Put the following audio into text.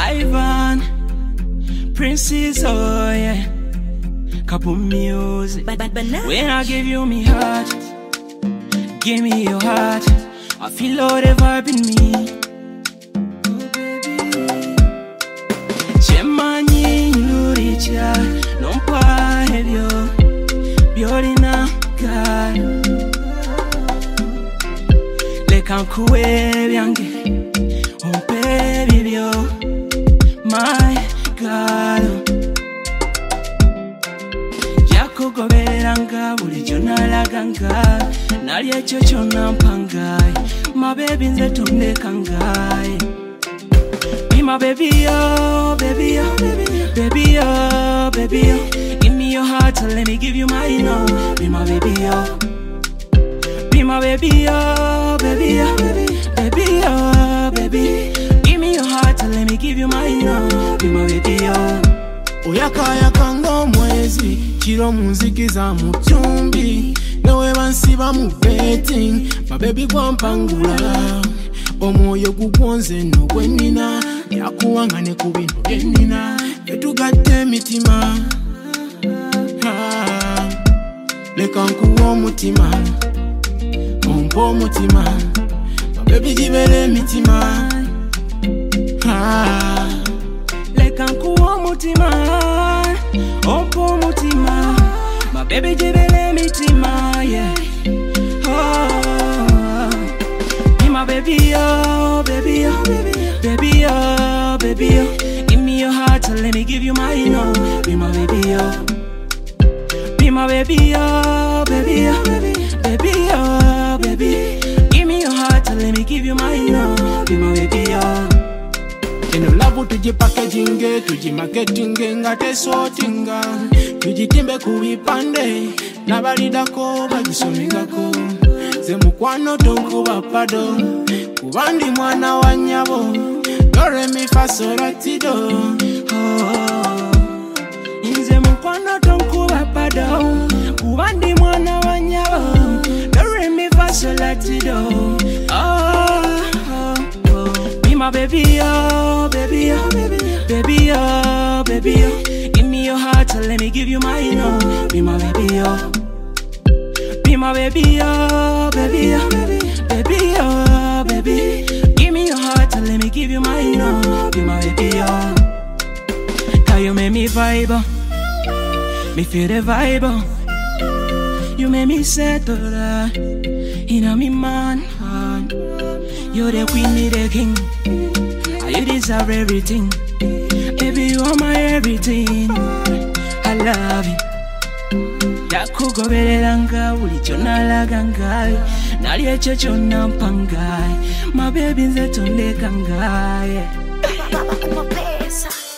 Ivan, Princess, oh yeah. Couple music. When I give you me heart, give me your heart. I feel all the vibe in me. Chemani luricha, non pa hebio, biorina God. Le cancuwe bianche, oh baby bio, my God. Jako goberanga, buli jonala ganga, nali echocho nampangai, my baby nze tonde kangai. Be my baby, oh, baby, oh, baby, oh, baby, oh. Give me your heart and let me give you mine, oh. Be my baby, oh. Be my baby, oh, baby, oh, baby, oh, baby. Give me your heart and let me give you mine, oh. Be my baby, oh. Oyaka ngo mwezi, chiro munzikiza mutumbi. Newe bansiba mu betting, my baby kwampangula. Omwoyo gugwonze no gwenina, yakuwangane ku bintu byenina. Yetugatte emitima, leka nkuwa omutima, ompa omutima, my baby gibere emitima. Leka nkuwa omutima, ompa omutima, my baby gibere emitima, yeah. My baby, oh, baby, oh, baby, oh, baby, oh. Give me your heart and let me give you mine, oh. Be my baby, oh. Be my baby, oh, baby, oh, baby, oh, baby. Give me your heart and let me give you mine, oh. Be my baby, oh. Eno love tuji packaging, tuji marketing, nga tesotinga. Tuji timbe kubipande, nabalidako bagisomingako. Ze mukwano tonkuba pado, kubandi mwana wa nyabo. Do re mi fa sol la ti do. Nze mukwano tonkuba pado, kubandi mwana wa nyabo. Do re mi fa sol la ti do. Be my baby, oh, baby, oh, baby, oh, baby, oh. Give me your heart and let me give you mine, oh. Be my baby, oh. Be my baby, oh, baby, oh, baby, oh, baby. Give me your heart and let me give you mine, oh. Be my baby, oh. Cause you make me vibe, me feel the vibe, oh. You make me settle in a me man. You're the queen, me the king. You deserve everything. Baby, you are my everything. I love you. Yakugobereranga bulicho nalagangai, nali echocho nampangai, my baby nze tonde kangai.